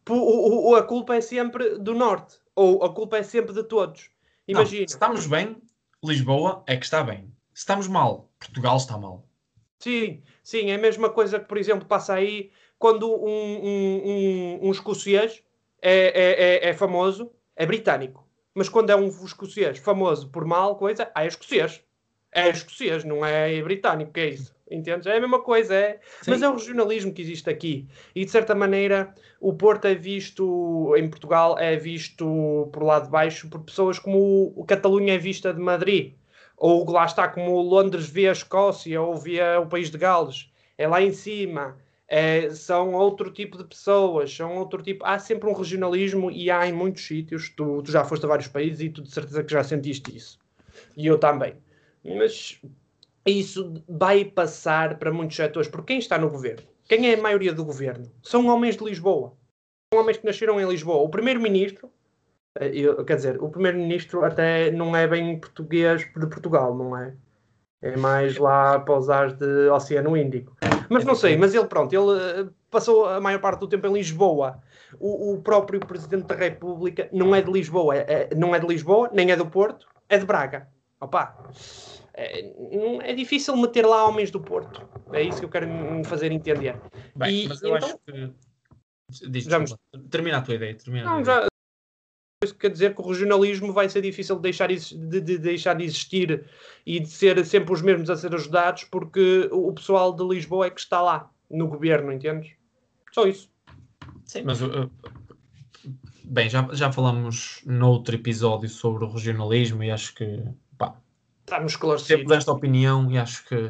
O, o, a culpa é sempre do Norte. Ou a culpa é sempre de todos. Imagina. Não, se estamos bem, Lisboa é que está bem. Se estamos mal, Portugal está mal. Sim, sim, é a mesma coisa que, por exemplo, passa aí quando um, um, um, um escocês é, é, é, é famoso, é britânico. Mas quando é um escocês famoso por mal coisa, ah, é escocês. É escocês, não é britânico, que é isso? Entendes? É a mesma coisa, é. Sim. Mas é o regionalismo que existe aqui. E, de certa maneira, o Porto é visto, em Portugal, é visto por lá de baixo por pessoas como o Catalunha é vista de Madrid. Ou lá está, como Londres vê a Escócia ou vê o país de Gales. É lá em cima. É, são outro tipo de pessoas, são outro tipo. Há sempre um regionalismo e há em muitos sítios. Tu, tu já foste a vários países e tu de certeza que já sentiste isso. E eu também. Mas isso vai passar para muitos setores, porque quem está no governo? Quem é a maioria do governo? São homens de Lisboa. São homens que nasceram em Lisboa. O primeiro-ministro, eu, quer dizer, o primeiro-ministro até não é bem português de Portugal, não é? É mais lá para os ares de Oceano Índico. Mas não sei, mas ele, pronto, ele passou a maior parte do tempo em Lisboa. O, o próprio Presidente da República não é de Lisboa, é, não é de Lisboa, nem é do Porto, é de Braga. Opa, é, é difícil meter lá homens do Porto. É isso que eu quero me fazer entender. Bem, E, mas eu então, acho que... Diz, já desculpa. Termina a tua ideia. Termina a tua não, ideia. já, isso quer dizer que o regionalismo vai ser difícil de deixar, de, de deixar de existir e de ser sempre os mesmos a ser ajudados, porque o pessoal de Lisboa é que está lá no governo, entendes? Só isso. Sim, mas uh, bem, já, já falamos noutro episódio sobre o regionalismo e acho que pá, Estamos temos esclarecidos. esta opinião e acho que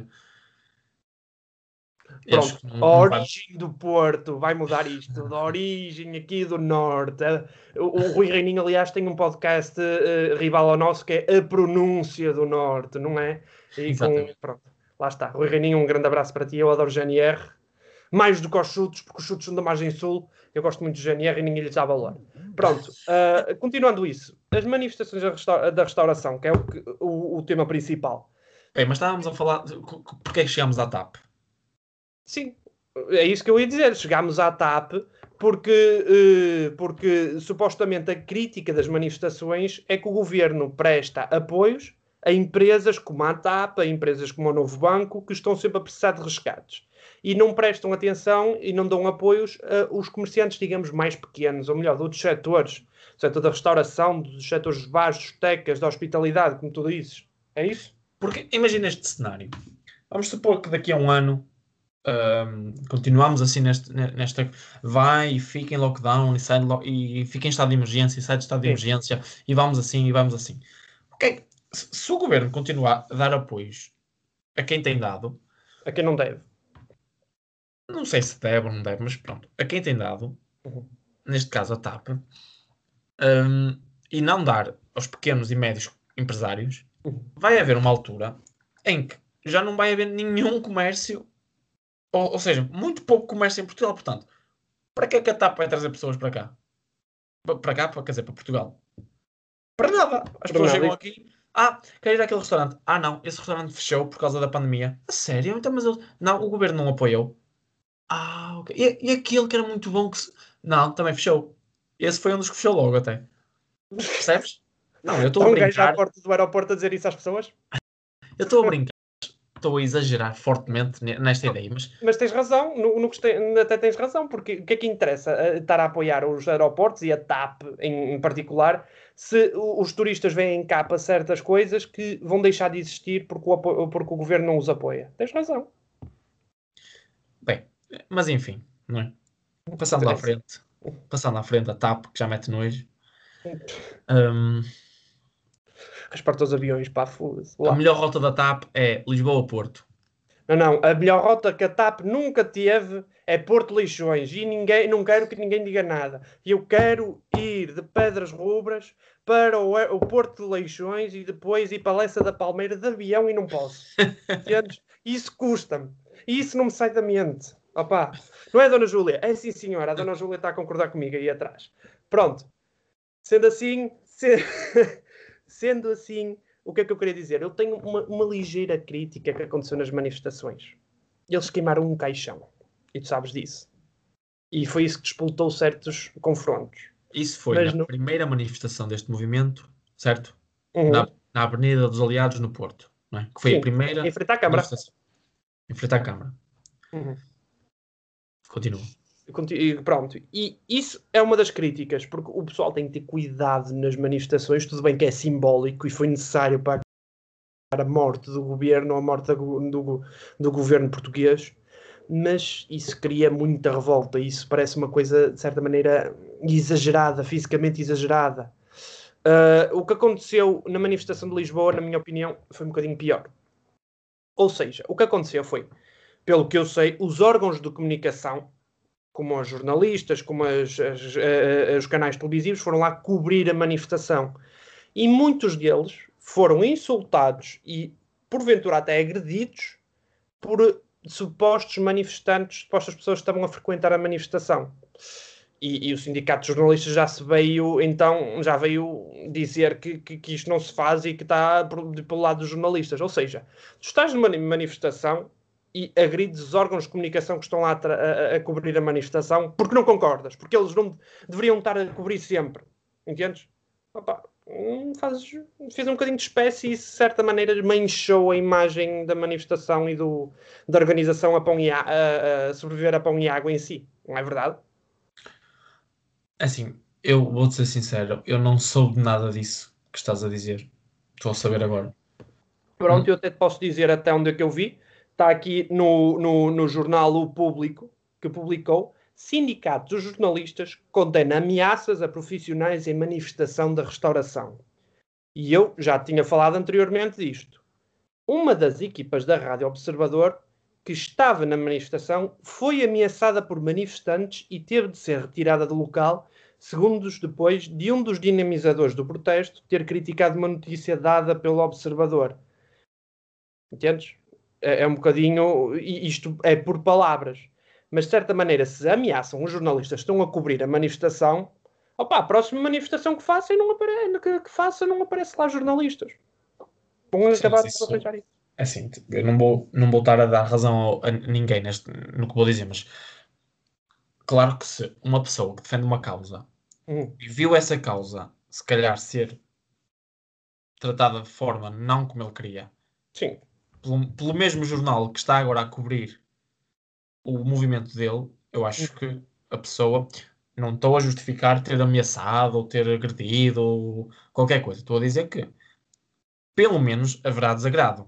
e acho Pronto, que a não, não vai... origem do Porto vai mudar isto, da origem aqui do Norte. O, o Rui Reininho, aliás, tem um podcast uh, rival ao nosso que é A Pronúncia do Norte, não é? E com, Exatamente. pronto, lá está. Rui Reininho, um grande abraço para ti. Eu adoro G N R, mais do que os chutes, porque os chutes são da margem sul. Eu gosto muito de G N R e ninguém lhes dá valor. Pronto, uh, continuando isso, as manifestações da, resta da restauração, que é o, o, o tema principal. Bem, mas estávamos a falar de, porque é que chegámos à T A P? Sim, é isso que eu ia dizer. Chegámos à T A P porque, porque supostamente a crítica das manifestações é que o governo presta apoios a empresas como a T A P, a empresas como o Novo Banco, que estão sempre a precisar de resgates. E não prestam atenção e não dão apoios aos comerciantes, digamos, mais pequenos, ou melhor, de outros setores. O setor da restauração, dos setores dos bares, discotecas, da hospitalidade, como tu dizes. É isso? Porque imagina este cenário. Vamos supor que daqui a um ano Um, continuamos assim neste, nesta vai e fica em lockdown e, sai lo e fica em estado de emergência e sai de estado de Sim. emergência e vamos assim e vamos assim. Okay. Se, se o governo continuar a dar apoios a quem tem dado, A quem não deve. não sei se deve ou não deve, mas pronto, a quem tem dado, Uhum. neste caso a T A P, um, e não dar aos pequenos e médios empresários, Uhum. vai haver uma altura em que já não vai haver nenhum comércio. Ou, ou seja, muito pouco comércio em Portugal, portanto, para que é que a T A P vai trazer pessoas para cá? Para, para cá, para, quer dizer, para Portugal? Para nada. As pessoas chegam aqui, ah, quero ir àquele restaurante. Ah, não, esse restaurante fechou por causa da pandemia. A sério? Então, mas eu... Não, o governo não apoiou. Ah, ok. E, e aquele que era muito bom que se... Não, também fechou. Esse foi um dos que fechou logo até. Percebes? Não, eu estou Está a um gajo à brincar. porta do aeroporto a dizer isso às pessoas? Eu estou a brincar. Estou a exagerar fortemente nesta ideia, mas... Mas tens razão, no, no que tem, até tens razão, porque o que é que interessa uh, estar a apoiar os aeroportos e a T A P em, em particular, se os turistas vêm cá para certas coisas que vão deixar de existir porque o, porque o governo não os apoia? Tens razão. Bem, mas enfim, não é? Passando à frente, passando à frente a T A P, que já mete nojo. Um, Respeito aos aviões, pá, foda-se. a melhor rota da T A P é Lisboa-Porto. Não, não, a melhor rota que a T A P nunca teve é Porto Leixões e ninguém, não quero que ninguém diga nada. Eu quero ir de Pedras Rubras para o, o Porto de Leixões e depois ir para a Lessa da Palmeira de avião e não posso. Entendes? Isso custa-me. E isso não me sai da mente. Opa, não é, Dona Júlia? É sim, senhora. A Dona Júlia está a concordar comigo aí atrás. Pronto. Sendo assim, se... sendo assim, o que é que eu queria dizer? Eu tenho uma, uma ligeira crítica que aconteceu nas manifestações. Eles queimaram um caixão. E tu sabes disso. E foi isso que despoltou certos confrontos. Isso foi Mas na não... primeira manifestação deste movimento, certo? Uhum. Na, na Avenida dos Aliados, no Porto, não é? Que foi Sim, a primeira em frente à Câmara. manifestação. Em frente à Câmara. Uhum. Continua. E pronto, e isso é uma das críticas, porque o pessoal tem que ter cuidado nas manifestações, tudo bem que é simbólico e foi necessário para a morte do governo ou a morte do, do, do governo português, mas isso cria muita revolta, isso parece uma coisa, de certa maneira, exagerada, fisicamente exagerada. Uh, o que aconteceu na manifestação de Lisboa, na minha opinião, foi um bocadinho pior. Ou seja, o que aconteceu foi, pelo que eu sei, os órgãos de comunicação, como os jornalistas, como as, as, as, os canais televisivos, foram lá cobrir a manifestação. E muitos deles foram insultados e, porventura, até agredidos por supostos manifestantes, supostas pessoas que estavam a frequentar a manifestação. E, e o sindicato de jornalistas já se veio, então, já veio dizer que, que, que isto não se faz e que está pelo lado dos jornalistas. Ou seja, tu estás numa manifestação e agrides os órgãos de comunicação que estão lá a, a, a cobrir a manifestação porque não concordas, porque eles não deveriam estar a cobrir sempre. Entendes? Opa, faz, fez um bocadinho de espécie e isso, de certa maneira, manchou a imagem da manifestação e do, da organização a, pão e a, a, a sobreviver a pão e água em si. Não é verdade? Assim, eu vou-te ser sincero, eu não soube nada disso que estás a dizer. Estou a saber agora. Pronto, Hum, eu até te posso dizer até onde é que eu vi. Está aqui no, no, no jornal O Público, que publicou: sindicatos dos jornalistas condena ameaças a profissionais em manifestação da restauração. E eu já tinha falado anteriormente disto. Uma das equipas da Rádio Observador que estava na manifestação foi ameaçada por manifestantes e teve de ser retirada do local, segundos depois de um dos dinamizadores do protesto ter criticado uma notícia dada pelo Observador. Entendes? É, é um bocadinho. Isto é por palavras. Mas de certa maneira, se ameaçam os jornalistas que estão a cobrir a manifestação, opa, a próxima manifestação que façam não apare... que, que faça, não aparece lá jornalistas. Vão sim, acabar mas de isso, arranjar isso. é assim, eu não vou, não vou estar a dar razão a ninguém neste, no que vou dizer, mas claro que se uma pessoa que defende uma causa Hum, e viu essa causa, se calhar, ser tratada de forma não como ele queria, sim. pelo, pelo mesmo jornal que está agora a cobrir o movimento dele, eu Hum, acho que a pessoa, não estou a justificar ter ameaçado ou ter agredido ou qualquer coisa, estou a dizer que pelo menos haverá desagrado.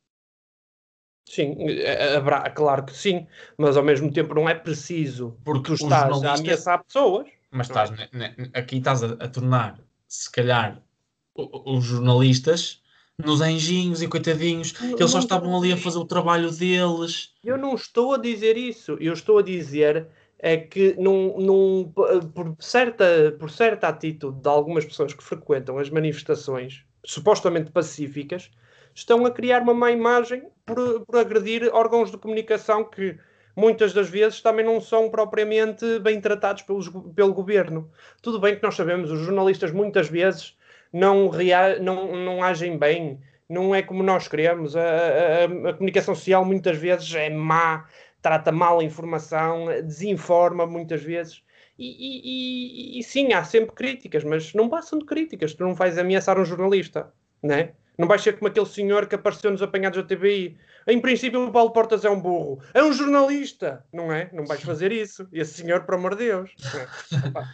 sim, é- haverá, claro que sim, mas ao mesmo tempo não é preciso Porque tu os estás a jornalistas, ameaçar pessoas, mas não estás, é? ne- ne- aqui estás a, a tornar, se calhar, o- o- os jornalistas nos anjinhos e coitadinhos, N- que eles só Não estou a estavam ali a dizer fazer isso. o trabalho deles. Eu não estou a dizer isso. Eu estou a dizer é que num, num, por, certa, por certa atitude de algumas pessoas que frequentam as manifestações, supostamente pacíficas, estão a criar uma má imagem por, por agredir órgãos de comunicação que muitas das vezes também não são propriamente bem tratados pelos, pelo governo. Tudo bem que nós sabemos, os jornalistas muitas vezes não, rea, não, não agem bem, não é como nós queremos. A, a, a comunicação social muitas vezes é má, trata mal a informação, desinforma muitas vezes. E, e, e, e, sim, há sempre críticas, mas não passam de críticas. Tu não vais ameaçar um jornalista, né? Não vais ser como aquele senhor que apareceu nos apanhados da T V I. Em princípio, o Paulo Portas é um burro. É um jornalista, não é? Não vais fazer isso. Esse senhor, por amor de Deus. Né? Opa,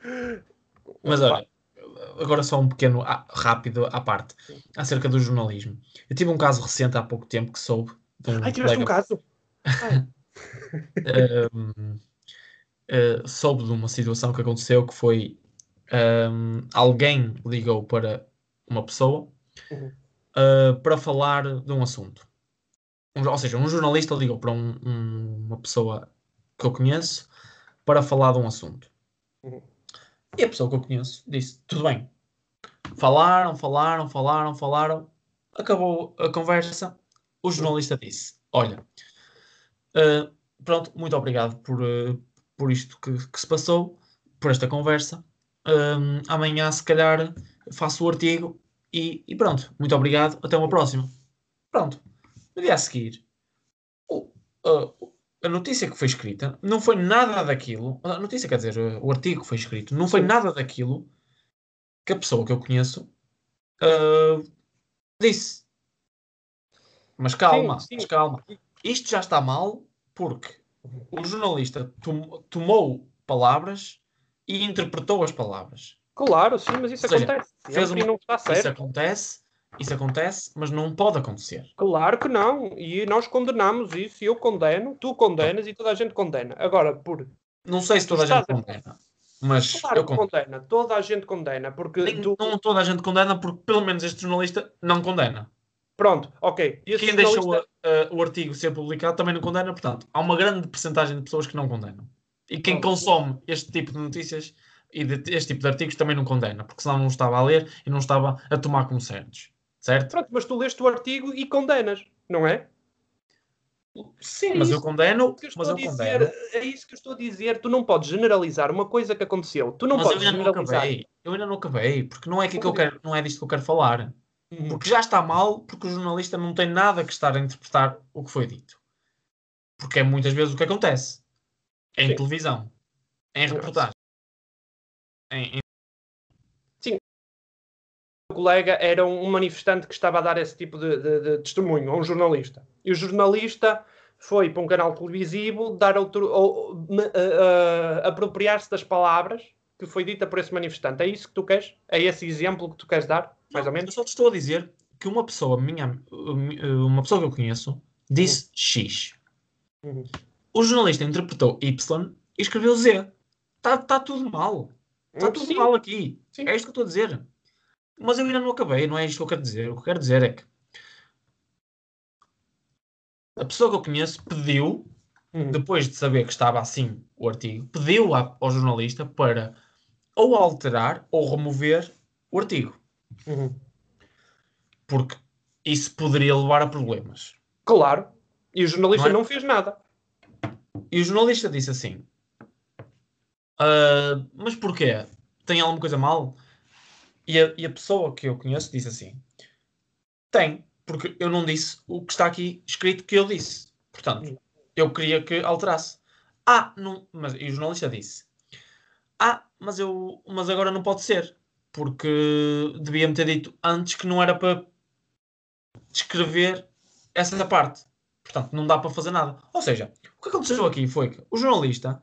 Mas opa. olha, agora só um pequeno ah, rápido à parte acerca do jornalismo. Eu tive um caso recente há pouco tempo que soube de Ai, um tiveste um colega. caso. Ai. um, uh, soube de uma situação que aconteceu que foi um, alguém ligou para uma pessoa Uhum, uh, para falar de um assunto. Um- ou seja, um jornalista ligou para um- um- uma pessoa que eu conheço para falar de um assunto. uhum, E a pessoa que eu conheço disse: tudo bem. Falaram, falaram, falaram, falaram. Acabou a conversa. O uhum. jornalista disse: olha, uh, pronto, muito obrigado por, uh, por isto que, que se passou, por esta conversa. Um, amanhã, se calhar, faço o artigo e, e pronto. Muito obrigado. Até uma próxima. Pronto. No dia a seguir, o, uh, a notícia que foi escrita não foi nada daquilo. A notícia, quer dizer, o artigo que foi escrito não foi nada daquilo que a pessoa que eu conheço uh, disse. Mas calma, sim, sim. mas calma. Isto já está mal porque o jornalista tom, tomou palavras e interpretou as palavras. Claro, sim, mas isso Ou seja, acontece fez sempre uma... e não está certo. Isso acontece, isso acontece, mas não pode acontecer. Claro que não. E nós condenamos isso, e eu condeno, tu condenas e toda a gente condena. Agora, por. Não sei se Tu toda a gente estás a... condena, mas Claro eu que condeno. condena, toda a gente condena, porque Nem, tu. não toda a gente condena, porque pelo menos este jornalista não condena. Pronto, ok. E Esse quem deixou jornalista. a- a- o artigo ser publicado também não condena, portanto, há uma grande percentagem de pessoas que não condenam. E quem Pronto, consome este tipo de notícias e de, este tipo de artigos também não condena, porque senão não estava a ler e não estava a tomar como certos. Certo? pronto, mas tu leste o artigo e condenas, não é? Sim, É mas eu isso condeno, que eu mas estou a eu dizer. condeno, É isso que eu estou a dizer. Tu não podes generalizar uma coisa que aconteceu. Tu não mas eu podes ainda não generalizar. acabei. Eu ainda não acabei, porque não é aqui que eu Como digo. quero, não é disto que eu quero falar. Uhum. Porque já está mal, porque o jornalista não tem nada que estar a interpretar o que foi dito. Porque é muitas vezes o que acontece. Em Sim. televisão, em reportagem, em, em... Sim. O colega era um manifestante que estava a dar esse tipo de, de, de testemunho a um jornalista. E o jornalista foi para um canal televisivo dar outro, ou, uh, uh, apropriar-se das palavras que foi dita por esse manifestante. É isso que tu queres? É esse exemplo que tu queres dar? Mais Não, ou eu menos? só te estou a dizer que uma pessoa, minha, uma pessoa que eu conheço, Uhum. disse X. Uhum. O jornalista interpretou Y e escreveu Z. Está tá tudo mal. Está Uhum. tudo Sim, mal aqui. sim. É isto que eu estou a dizer. Mas eu ainda não acabei, não é isto que eu quero dizer. O que eu quero dizer é que a pessoa que eu conheço pediu, Uhum. depois de saber que estava assim o artigo, pediu ao jornalista para ou alterar ou remover o artigo. Uhum. Porque isso poderia levar a problemas. Claro. E o Não jornalista é? não fez nada. E o jornalista disse assim: "Ah, mas porquê? Tem alguma coisa mal?" E a, e a pessoa que eu conheço disse assim: tem, porque eu não disse o que está aqui escrito que eu disse. Portanto, Uhum. eu queria que alterasse. Ah, não, mas, e o jornalista disse: Ah, mas, eu, mas agora não pode ser, porque devia-me ter dito antes que não era para descrever essa parte. Portanto, não dá para fazer nada. Ou seja, o que aconteceu aqui foi que o jornalista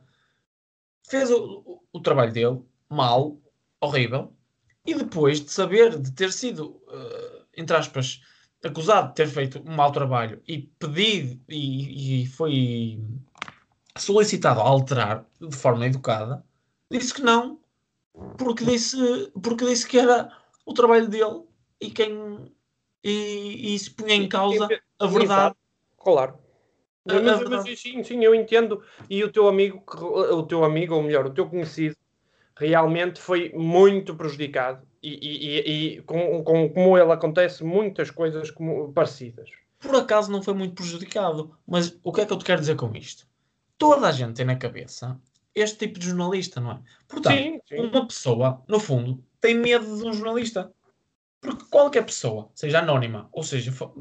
fez o, o, o trabalho dele mal, horrível, e depois de saber, de ter sido, uh, entre aspas, acusado de ter feito um mau trabalho e pedido e, e foi solicitado a alterar de forma educada, disse que não, porque disse, porque disse que era o trabalho dele e quem e, e isso punha em E- e- causa a verdade. Exato. Claro. A, Mas, a mas verdade. sim, sim, eu entendo. E o teu amigo, que- o teu amigo, ou melhor, o teu conhecido, realmente foi muito prejudicado. E, e, e, e com, com, como ele acontece muitas coisas como, parecidas. Por acaso não foi muito prejudicado, mas o que é que eu te quero dizer com isto? Toda a gente tem na cabeça este tipo de jornalista, não é? Portanto, Sim, sim. uma pessoa, no fundo, tem medo de um jornalista. Porque qualquer pessoa, seja anónima ou seja fo-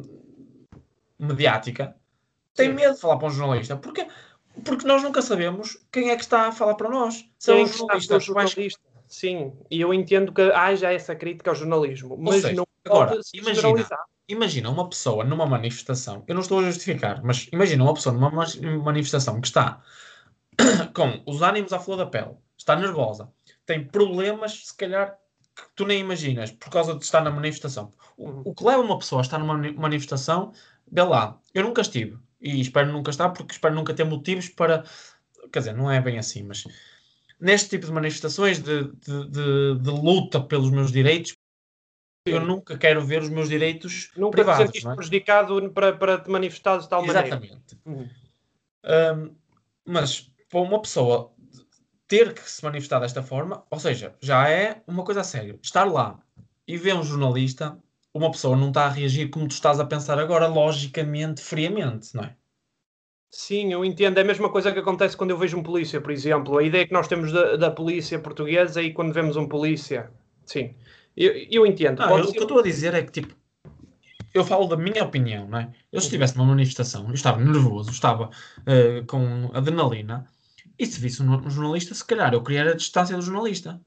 mediática, tem Sim. medo de falar para um jornalista. Porque, porque nós nunca sabemos quem é que está a falar para nós. Se é um Quem é que está a ser o jornalista que vai. jornalista? Sim. E eu entendo que haja essa crítica ao jornalismo, Ou mas seja, não agora, pode ser imagina, generalizado. imagina uma pessoa numa manifestação, eu não estou a justificar, mas imagina uma pessoa numa mas- manifestação que está com os ânimos à flor da pele, está nervosa, tem problemas, se calhar, que tu nem imaginas, por causa de estar na manifestação. O, Uhum. o que leva uma pessoa a estar numa mani- manifestação, vê lá, eu nunca estive, e espero nunca estar, porque espero nunca ter motivos para. Quer dizer, não é bem assim, mas neste tipo de manifestações de, de, de, de luta pelos meus direitos, eu Sim. nunca quero ver os meus direitos Nunca te privados, sentiste não é? prejudicado para, para te manifestares de tal maneira. Exatamente. Uhum. Hum, mas para uma pessoa ter que se manifestar desta forma, ou seja, já é uma coisa a sério. Estar lá e ver um jornalista, uma pessoa não está a reagir como tu estás a pensar agora, logicamente, friamente, não é? Sim, eu entendo. É a mesma coisa que acontece quando eu vejo um polícia, por exemplo. A ideia que nós temos da, da polícia portuguesa e quando vemos um polícia. Sim, eu, eu entendo. Não, eu- Pode o que ser. eu estou a dizer é que, tipo, eu falo da minha opinião, não é? Eu se estivesse numa manifestação, eu estava nervoso, estava uh, com adrenalina, e se visse um, um jornalista, se calhar eu queria a distância do jornalista.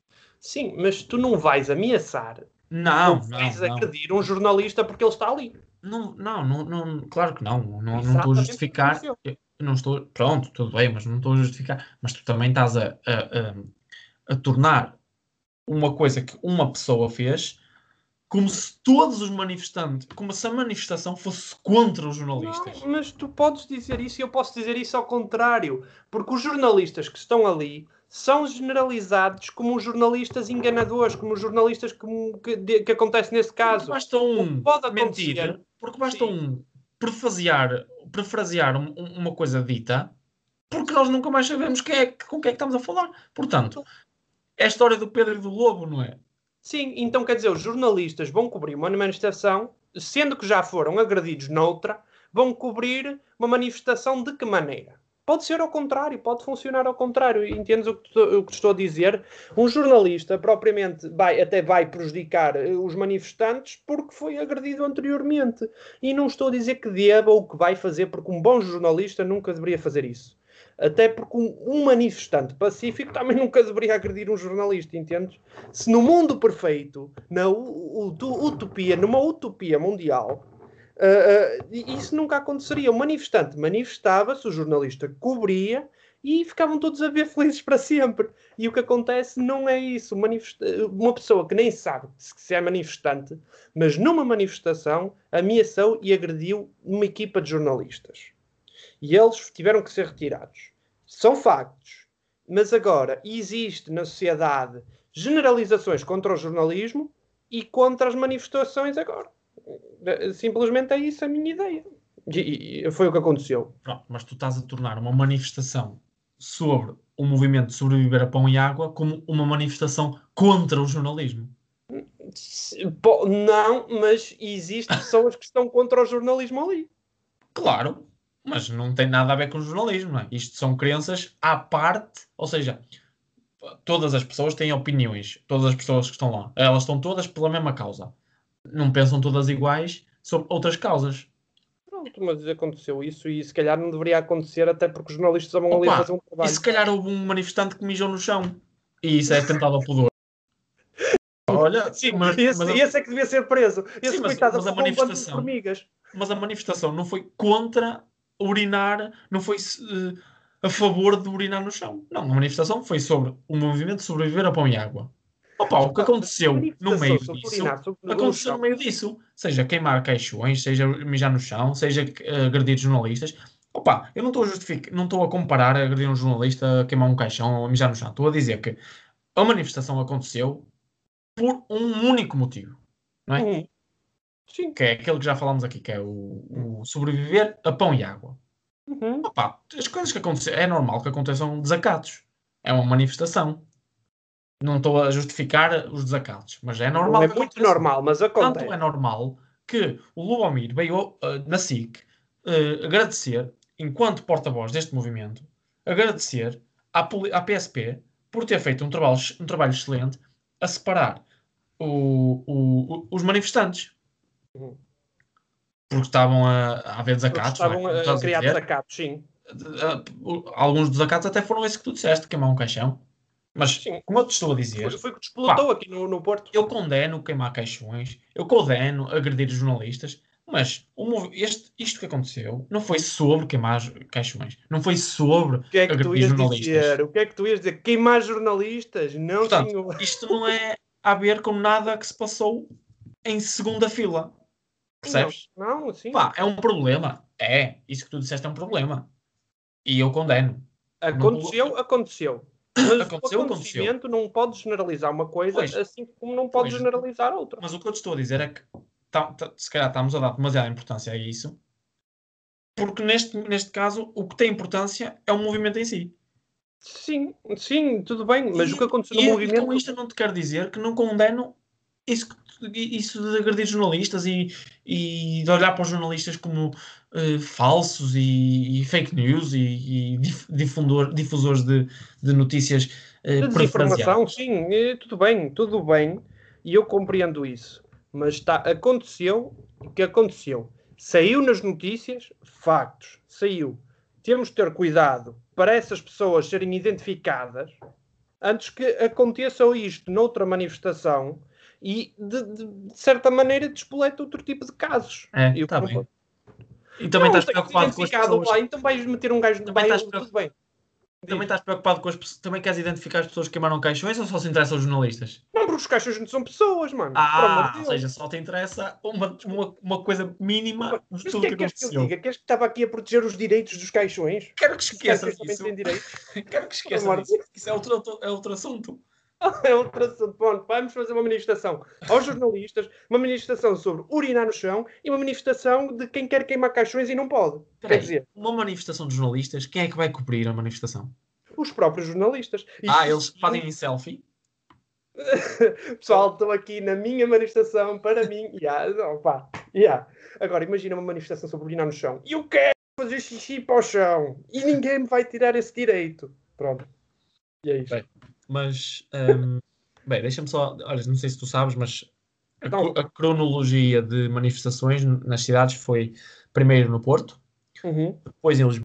Sim, mas tu não vais ameaçar, não, não não, vais não. agredir um jornalista porque ele está ali. Não, não, não, não, claro que não. Não, não estou a Exatamente justificar. o que Eu não estou. Pronto, tudo bem, mas não estou a justificar. Mas tu também estás a, a, a, a tornar uma coisa que uma pessoa fez como se todos os manifestantes, como se a manifestação fosse contra os jornalistas. Não, mas tu podes dizer isso e eu posso dizer isso ao contrário, porque os jornalistas que estão ali são generalizados como jornalistas enganadores, como jornalistas que, que, que acontece nesse caso. Porque basta um pode mentir, acontecer. porque basta Sim. um perfrasear, perfrasear um, uma coisa dita, porque nós nunca mais sabemos quem é, com quem é que estamos a falar. Portanto, é a história do Pedro e do Lobo, não é? Sim, então quer dizer, os jornalistas vão cobrir uma manifestação, sendo que já foram agredidos noutra, vão cobrir uma manifestação de que maneira? Pode ser ao contrário, pode funcionar ao contrário. Entendes o que, o que estou a dizer? Um jornalista propriamente vai, até vai prejudicar os manifestantes porque foi agredido anteriormente. E não estou a dizer que deva ou que vai fazer, porque um bom jornalista nunca deveria fazer isso. Até porque um, um manifestante pacífico também nunca deveria agredir um jornalista, entendes? Se no mundo perfeito, na utopia, numa utopia mundial, uh, uh, isso nunca aconteceria. O manifestante manifestava-se, o jornalista cobria e ficavam todos a ver felizes para sempre. E o que acontece não é isso. Uma pessoa que nem sabe se é manifestante, mas numa manifestação ameaçou e agrediu uma equipa de jornalistas. E eles tiveram que ser retirados. São factos. Mas agora existe na sociedade generalizações contra o jornalismo e contra as manifestações agora. Simplesmente é isso a minha ideia. E, e foi o que aconteceu. Pronto, mas tu estás a tornar uma manifestação sobre o movimento de sobreviver a pão e água como uma manifestação contra o jornalismo. Não, mas existem pessoas que estão contra o jornalismo ali. Claro, mas não tem nada a ver com o jornalismo, não é? Isto são crenças à parte, ou seja, todas as pessoas têm opiniões, todas as pessoas que estão lá, elas estão todas pela mesma causa. Não pensam todas iguais sobre outras causas. Pronto, mas aconteceu isso e se calhar não deveria acontecer até porque os jornalistas vão ali a fazer um trabalho. E se calhar houve um manifestante que mijou no chão e isso é atentado ao pudor. Olha, sim, mas, esse, mas, esse é que devia ser preso. Esse sim, mas, coitado mas a manifestação, formigas. mas a manifestação não foi contra urinar, não foi uh, a favor de urinar no chão. Não, a manifestação foi sobre o movimento de sobreviver a pão e água. Opa, o que aconteceu no meio disso, aconteceu no meio disso, seja queimar caixões, seja mijar no chão, seja uh, agredir jornalistas. Opa, eu não estou a justificar, não estou a comparar a agredir um jornalista, a queimar um caixão ou a mijar no chão. Estou a dizer que a manifestação aconteceu por um único motivo, não é? Uhum. Sim. Que é aquele que já falámos aqui, que é o, o sobreviver a pão e água. Uhum. Opa, as coisas que acontecem, é normal que aconteçam desacatos. É uma manifestação. Não estou a justificar os desacatos, mas é normal. Não é que muito aconteça. normal, mas acontece. Tanto é normal que o Lubomir veio uh, na S I C uh, agradecer, enquanto porta-voz deste movimento, agradecer à, à P S P por ter feito um trabalho, um trabalho excelente a separar o, o, os manifestantes. Uhum. Porque estavam a, a haver desacatos. Porque estavam não é? a criar desacatos, sim. Alguns desacatos até foram esses que tu disseste, queimar um caixão. Mas, sim. como eu te estou a dizer... Foi, foi o que desplotou pá, aqui no, no Porto. Eu condeno queimar caixões, eu condeno agredir jornalistas, mas o, este, isto que aconteceu não foi sobre queimar caixões, não foi sobre o que é que agredir tu ias jornalistas. Dizer? O que é que tu ias dizer? Queimar jornalistas? Não, Portanto, senhor. isto não é a ver com nada que se passou em segunda fila. Percebes? Não, não sim. Pá, é um problema. É, isso que tu disseste é um problema. E eu condeno. Aconteceu, não... aconteceu. Mas aconteceu, o acontecimento aconteceu. não pode generalizar uma coisa, pois, assim como não pode pois, generalizar outra. Mas o que eu te estou a dizer é que tá, tá, se calhar estamos a dar demasiada importância a isso, porque neste, neste caso o que tem importância é o movimento em si. Sim, sim, tudo bem, mas e, o que aconteceu e, no movimento... E com isto eu não te quero dizer que não condeno isso, isso de agredir jornalistas e, e de olhar para os jornalistas como uh, falsos e, e fake news e, e difundor, difusores de, de notícias uh, de desinformação, sim, tudo bem, tudo bem, e eu compreendo isso. Mas está, aconteceu o que aconteceu. Saiu nas notícias, factos, saiu. Temos de ter cuidado para essas pessoas serem identificadas antes que aconteça isto noutra manifestação e, de, de, de certa maneira, despoleta outro tipo de casos. É, Eu está não bem. vou- E também Não, estás tem preocupado com as identificado pessoas. lá, então vais meter um gajo no Também bairro, estás preocup- tudo bem. Também Diz. estás preocupado com as pessoas. Também queres identificar as pessoas que queimaram caixões ou só se interessam os jornalistas? Não, porque os caixas não são pessoas, mano. Por amor Ah, de ou Deus. seja, só te interessa uma, uma, uma coisa mínima de Mas o tudo que é que que queres que eu aconteceu. diga? Queres que estava aqui a proteger os direitos dos caixões? Quero que Os esqueças caixões também disso. têm direitos. Quero que esqueças amor de disso. Isso é outro, é outro assunto. É outro assunto. Bom, vamos fazer uma manifestação aos jornalistas, uma manifestação sobre urinar no chão e uma manifestação de quem quer queimar caixões e não pode. Espera Quer aí, dizer, uma manifestação de jornalistas, quem é que vai cobrir a manifestação? os próprios jornalistas. Ah, Isto eles sim. fazem em selfie? Pessoal, estou aqui na minha manifestação para mim. Yeah, opa, yeah. Agora, imagina uma manifestação sobre urinar no chão. E eu quero fazer xixi para o chão. E ninguém me vai tirar esse direito. Pronto. E é isto. Bem, mas, hum, bem, deixa-me só, olha, não sei se tu sabes, mas a, Não. a cronologia de manifestações nas cidades foi primeiro no Porto, Uhum. depois em Lisboa,